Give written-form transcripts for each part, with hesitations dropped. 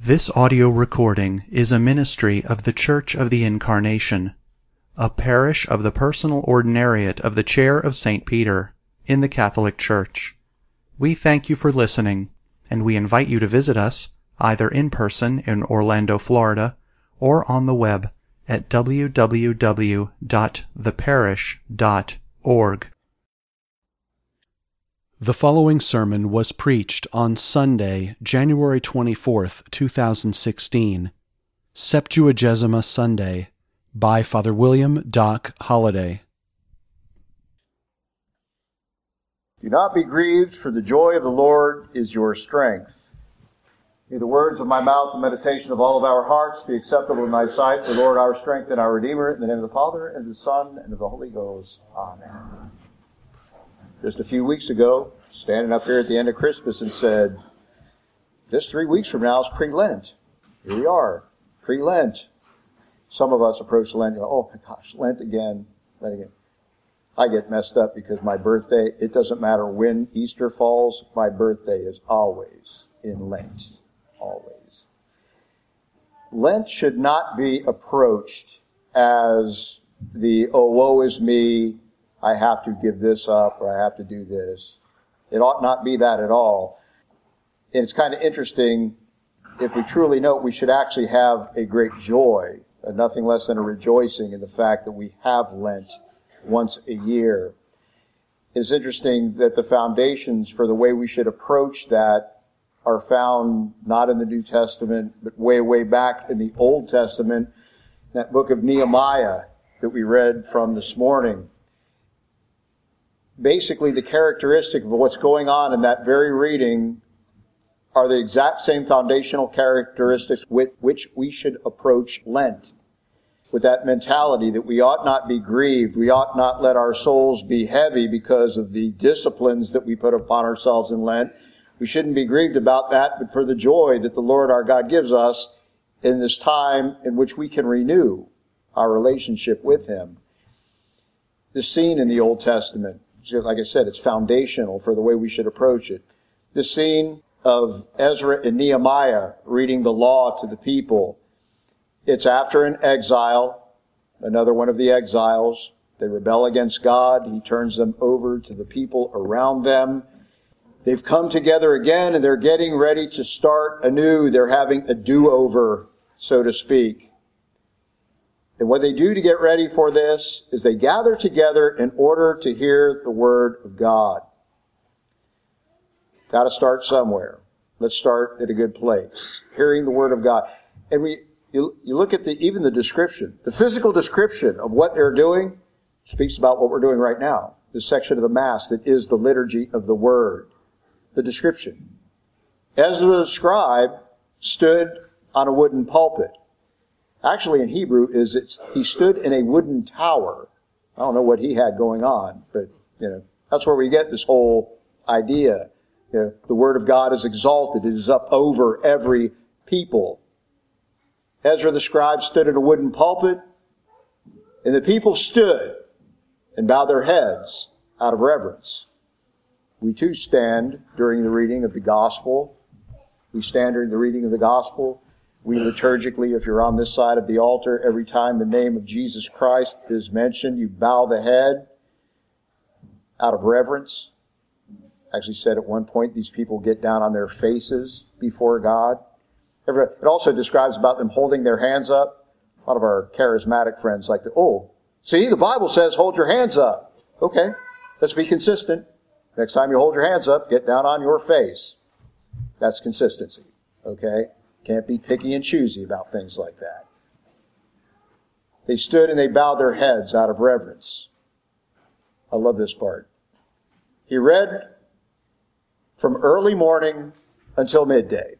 This audio recording is a ministry of the Church of the Incarnation, a parish of the Personal Ordinariate of the Chair of St. Peter, in the Catholic Church. We thank you for listening, and we invite you to visit us, either in person in Orlando, Florida, or on the web at www.theparish.org. The following sermon was preached on Sunday, January 24th, 2016, Septuagesima Sunday, by Father William Doc Holliday. Do not be grieved, for the joy of the Lord is your strength. May the words of my mouth and meditation of all of our hearts be acceptable in thy sight, the Lord our strength and our Redeemer, in the name of the Father, and of the Son, and of the Holy Ghost. Amen. Just a few weeks ago, standing up here at the end of Christmas and said, just 3 weeks from now is pre-Lent. Here we are, pre-Lent. Some of us approach Lent, oh my gosh, Lent again, Lent again. I get messed up because my birthday, it doesn't matter when Easter falls, my birthday is always in Lent. Always. Lent should not be approached as the, oh, woe is me, I have to give this up, or I have to do this. It ought not be that at all. And it's kind of interesting, if we truly know it, we should actually have a great joy, nothing less than a rejoicing in the fact that we have Lent once a year. It's interesting that the foundations for the way we should approach that are found not in the New Testament, but way, way back in the Old Testament, that book of Nehemiah that we read from this morning. Basically, the characteristic of what's going on in that very reading are the exact same foundational characteristics with which we should approach Lent. With that mentality that we ought not be grieved, we ought not let our souls be heavy because of the disciplines that we put upon ourselves in Lent. We shouldn't be grieved about that, but for the joy that the Lord our God gives us in this time in which we can renew our relationship with Him. This scene in the Old Testament, like I said, it's foundational for the way we should approach it. This scene of Ezra and Nehemiah reading the law to the people, it's after an exile, another one of the exiles. They rebel against God. He turns them over to the people around them. They've come together again and they're getting ready to start anew. They're having a do-over, so to speak. And what they do to get ready for this is they gather together in order to hear the Word of God. Got to start somewhere. Let's start at a good place. Hearing the Word of God. And you look at even the description, the physical description of what they're doing speaks about what we're doing right now. This section of the Mass that is the liturgy of the Word. The description. Ezra the scribe stood on a wooden pulpit. Actually, in Hebrew, he stood in a wooden tower. I don't know what he had going on, but, that's where we get this whole idea. The Word of God is exalted. It is up over every people. Ezra the scribe stood at a wooden pulpit, and the people stood and bowed their heads out of reverence. We too stand during the reading of the Gospel. We stand during the reading of the Gospel. We liturgically, if you're on this side of the altar, every time the name of Jesus Christ is mentioned, you bow the head out of reverence. Actually said at one point, these people get down on their faces before God. It also describes about them holding their hands up. A lot of our charismatic friends like to, see, the Bible says hold your hands up. Okay, let's be consistent. Next time you hold your hands up, get down on your face. That's consistency. Okay? Can't be picky and choosy about things like that. They stood and they bowed their heads out of reverence. I love this part. He read from early morning until midday.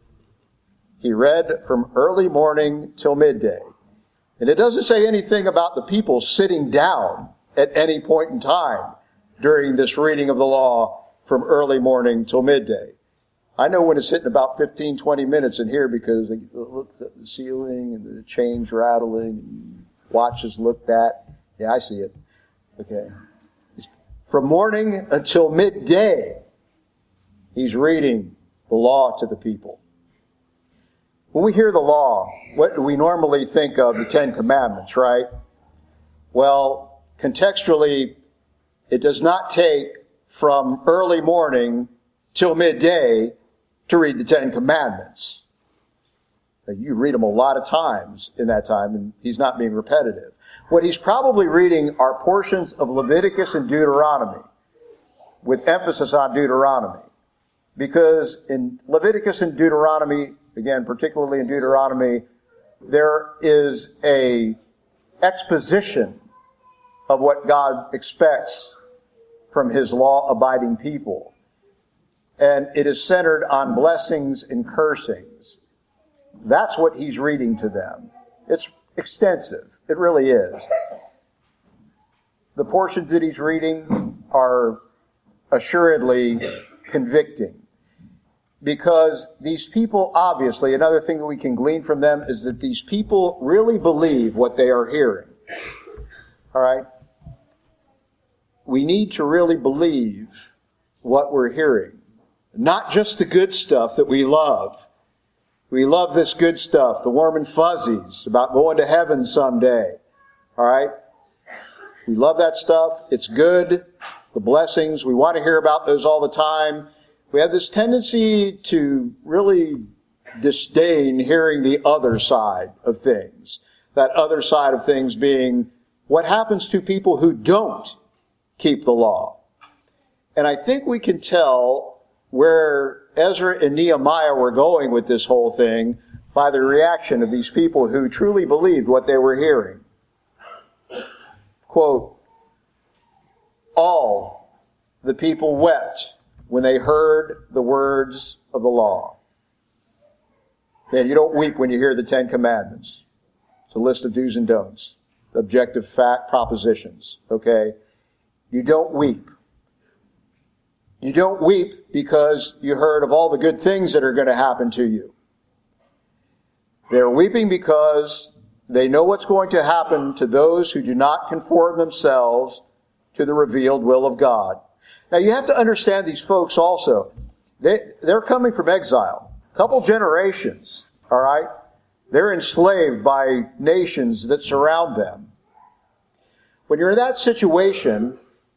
He read from early morning till midday. And it doesn't say anything about the people sitting down at any point in time during this reading of the law from early morning till midday. I know when it's hitting about 15, 20 minutes in here because they look at the ceiling and the chains rattling and watches looked at. Yeah, I see it. Okay. From morning until midday, he's reading the law to the people. When we hear the law, what do we normally think of? The Ten Commandments, right? Well, contextually, it does not take from early morning till midday to read the Ten Commandments. You read them a lot of times in that time, and he's not being repetitive. What he's probably reading are portions of Leviticus and Deuteronomy, with emphasis on Deuteronomy. Because in Leviticus and Deuteronomy, again, particularly in Deuteronomy, there is a exposition of what God expects from his law-abiding people. And it is centered on blessings and cursings. That's what he's reading to them. It's extensive. It really is. The portions that he's reading are assuredly convicting. Because these people, obviously, another thing that we can glean from them is that these people really believe what they are hearing. All right? We need to really believe what we're hearing. Not just the good stuff that we love. We love this good stuff, the warm and fuzzies, about going to heaven someday. All right? We love that stuff. It's good. The blessings, we want to hear about those all the time. We have this tendency to really disdain hearing the other side of things. That other side of things being what happens to people who don't keep the law. And I think we can tell where Ezra and Nehemiah were going with this whole thing by the reaction of these people who truly believed what they were hearing. Quote, all the people wept when they heard the words of the law. Man, you don't weep when you hear the Ten Commandments. It's a list of do's and don'ts, objective fact propositions, okay? You don't weep. You don't weep because you heard of all the good things that are going to happen to you. They're weeping because they know what's going to happen to those who do not conform themselves to the revealed will of God. Now you have to understand these folks also. They're coming from exile. A couple generations, all right? They're enslaved by nations that surround them. When you're in that situation,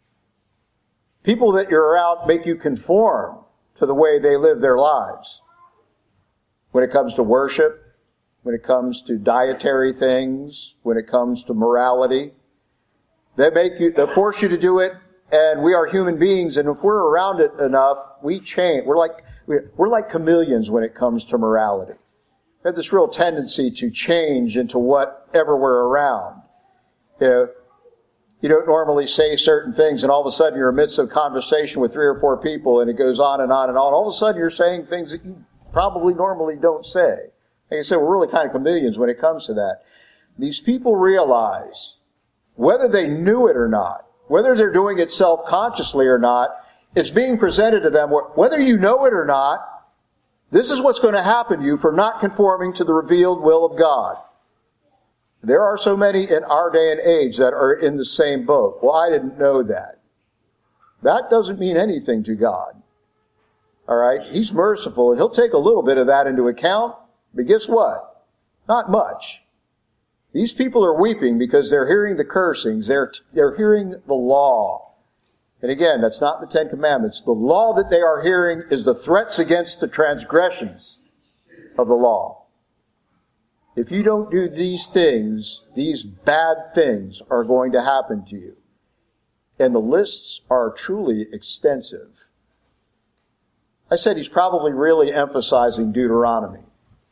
people that you're around make you conform to the way they live their lives. When it comes to worship, when it comes to dietary things, when it comes to morality, they force you to do it, and we are human beings, and if we're around it enough, we change. We're like chameleons when it comes to morality. We have this real tendency to change into whatever we're around. You don't normally say certain things, and all of a sudden you're in the midst of a conversation with 3 or 4 people, and it goes on and on and on. All of a sudden you're saying things that you probably normally don't say. Like I said, we're really kind of chameleons when it comes to that. These people realize, whether they knew it or not, whether they're doing it self-consciously or not, it's being presented to them, whether you know it or not, this is what's going to happen to you for not conforming to the revealed will of God. There are so many in our day and age that are in the same boat. Well, I didn't know that. That doesn't mean anything to God. All right? He's merciful, and he'll take a little bit of that into account, but guess what? Not much. These people are weeping because they're hearing the cursings. They're hearing the law. And again, that's not the Ten Commandments. The law that they are hearing is the threats against the transgressions of the law. If you don't do these things, these bad things are going to happen to you. And the lists are truly extensive. I said he's probably really emphasizing Deuteronomy.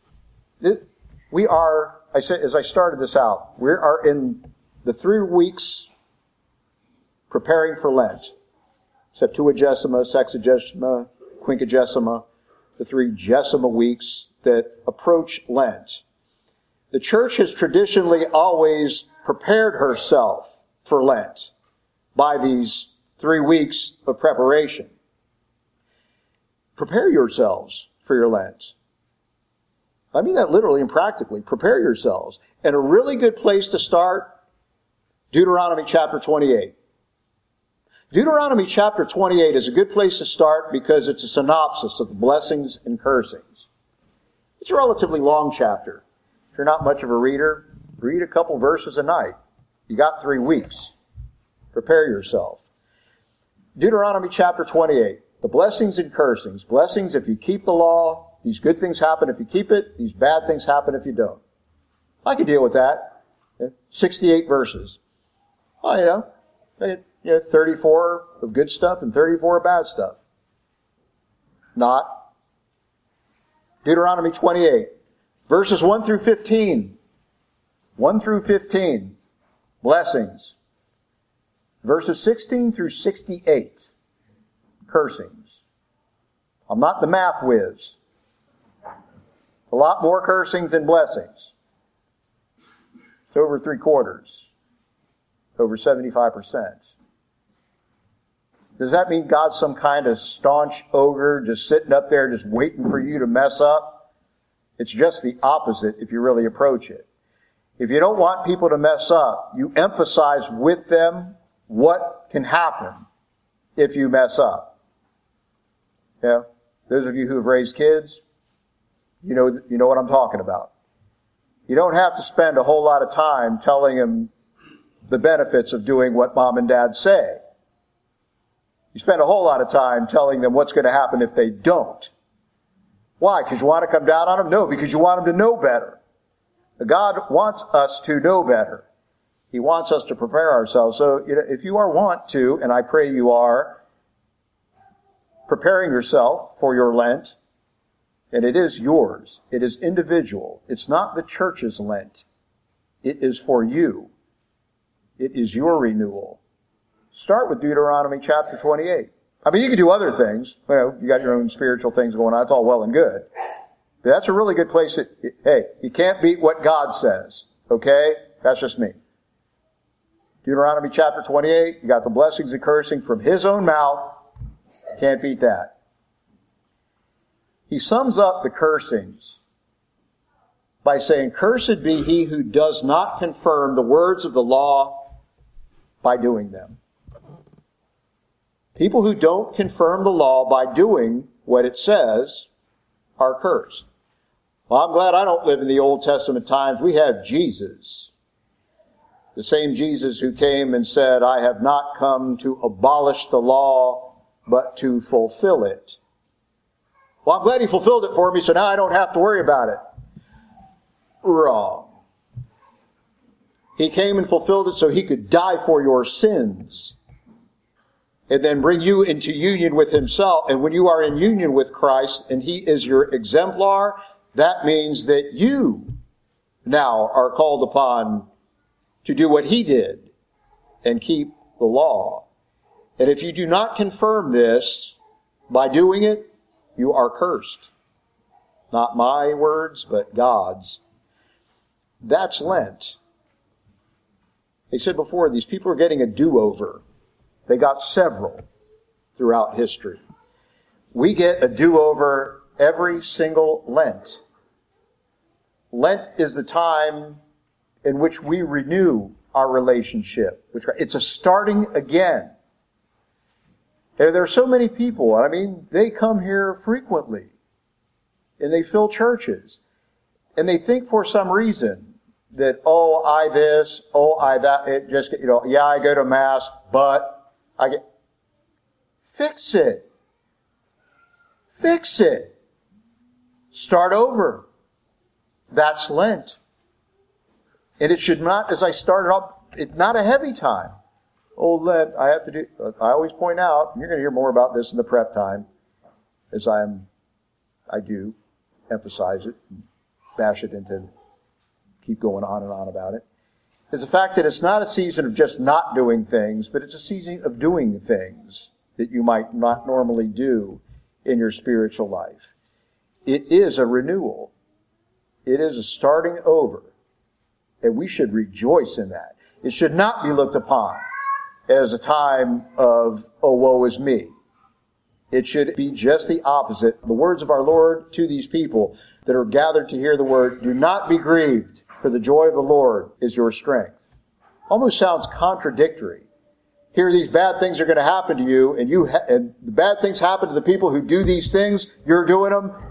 We are, I said, as I started this out, we are in the 3 weeks preparing for Lent. Septuagesima, Sexagesima, Quinquagesima, the 3 Gesima weeks that approach Lent. The church has traditionally always prepared herself for Lent by these 3 weeks of preparation. Prepare yourselves for your Lent. I mean that literally and practically. Prepare yourselves. And a really good place to start, Deuteronomy chapter 28. Deuteronomy chapter 28 is a good place to start because it's a synopsis of the blessings and cursings. It's a relatively long chapter. If you're not much of a reader, read a couple verses a night. You got 3 weeks. Prepare yourself. Deuteronomy chapter 28. The blessings and cursings. Blessings if you keep the law. These good things happen if you keep it. These bad things happen if you don't. I could deal with that. 68 verses. Well, 34 of good stuff and 34 of bad stuff. Not. Deuteronomy 28, verses 1 through 15. 1 through 15, blessings. Verses 16 through 68, cursings. I'm not the math whiz. A lot more cursings than blessings. It's over 3/4, over 75%. Does that mean God's some kind of staunch ogre just sitting up there just waiting for you to mess up? It's just the opposite if you really approach it. If you don't want people to mess up, you emphasize with them what can happen if you mess up. Yeah? Those of you who have raised kids, you know what I'm talking about. You don't have to spend a whole lot of time telling them the benefits of doing what mom and dad say. You spend a whole lot of time telling them what's going to happen if they don't. Why? Because you want to come down on them? No, because you want them to know better. God wants us to know better. He wants us to prepare ourselves. So, if you want to, and I pray you are, preparing yourself for your Lent, and it is yours. It is individual. It's not the church's Lent. It is for you. It is your renewal. Start with Deuteronomy chapter 28. I mean, you can do other things. You got your own spiritual things going on. It's all well and good. But that's a really good place hey, you can't beat what God says. Okay? That's just me. Deuteronomy chapter 28, you got the blessings and cursing from His own mouth. Can't beat that. He sums up the cursings by saying, "Cursed be he who does not confirm the words of the law by doing them." People who don't confirm the law by doing what it says are cursed. Well, I'm glad I don't live in the Old Testament times. We have Jesus. The same Jesus who came and said, "I have not come to abolish the law, but to fulfill it." Well, I'm glad He fulfilled it for me, so now I don't have to worry about it. Wrong. He came and fulfilled it so He could die for your sins and then bring you into union with Himself. And when you are in union with Christ and He is your exemplar, that means that you now are called upon to do what He did and keep the law. And if you do not confirm this by doing it, you are cursed. Not my words, but God's. That's Lent. They said before, these people are getting a do-over. They got several throughout history. We get a do-over every single Lent. Lent is the time in which we renew our relationship with Christ. It's a starting again. There are so many people, I mean, they come here frequently, and they fill churches, and they think for some reason that, oh, I this, oh, I that, it just, yeah, I go to Mass, but I get... Fix it. Fix it. Start over. That's Lent. And it should not, as I started off, it's not a heavy time. Oh, Lent, I always point out, and you're going to hear more about this in the prep time, as I do emphasize it, and bash it into, keep going on and on about it, is the fact that it's not a season of just not doing things, but it's a season of doing things that you might not normally do in your spiritual life. It is a renewal. It is a starting over. And we should rejoice in that. It should not be looked upon as a time of, oh, woe is me. It should be just the opposite. The words of our Lord to these people that are gathered to hear the word, do not be grieved, for the joy of the Lord is your strength. Almost sounds contradictory. Here, these bad things are going to happen to you, and the bad things happen to the people who do these things. You're doing them.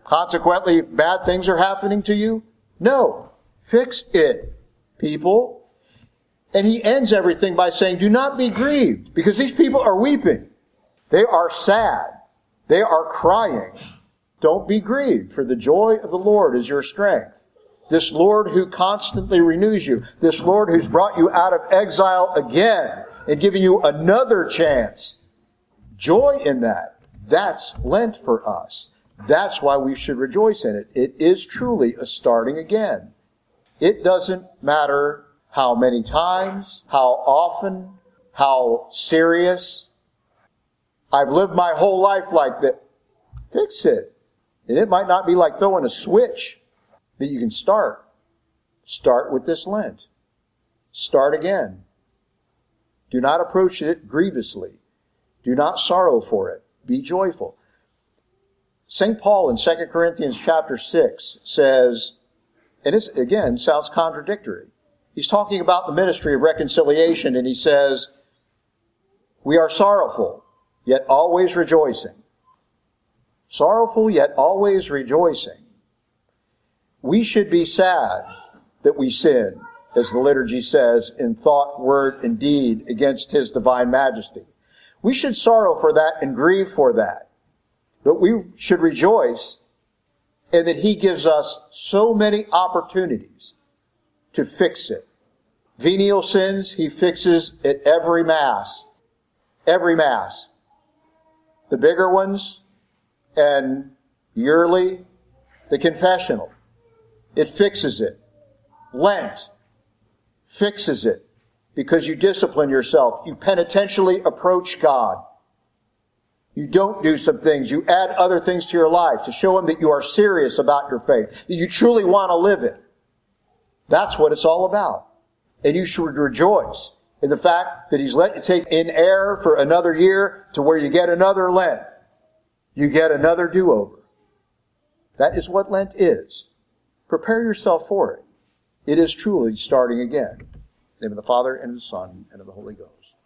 Consequently, bad things are happening to you? No. Fix it, people. And he ends everything by saying, do not be grieved, because these people are weeping. They are sad. They are crying. Don't be grieved, for the joy of the Lord is your strength. This Lord who constantly renews you, this Lord who's brought you out of exile again and given you another chance. Joy in that. That's Lent for us. That's why we should rejoice in it. It is truly a starting again. It doesn't matter how many times, how often, how serious. I've lived my whole life like that. Fix it. And it might not be like throwing a switch, but you can start. Start with this Lent. Start again. Do not approach it grievously. Do not sorrow for it. Be joyful. St. Paul in 2 Corinthians chapter 6 says, and it again sounds contradictory. He's talking about the ministry of reconciliation, and he says, we are sorrowful, yet always rejoicing. Sorrowful, yet always rejoicing. We should be sad that we sin, as the liturgy says, in thought, word, and deed against His divine majesty. We should sorrow for that and grieve for that. But we should rejoice in that He gives us so many opportunities to fix it. Venial sins He fixes at every Mass. Every Mass. The bigger ones, and yearly, the confessional. It fixes it. Lent fixes it because you discipline yourself. You penitentially approach God. You don't do some things. You add other things to your life to show Him that you are serious about your faith, that you truly want to live it. That's what it's all about. And you should rejoice in the fact that He's let you take in air for another year to where you get another Lent. You get another do-over. That is what Lent is. Prepare yourself for it. It is truly starting again. In the name of the Father, and of the Son, and of the Holy Ghost.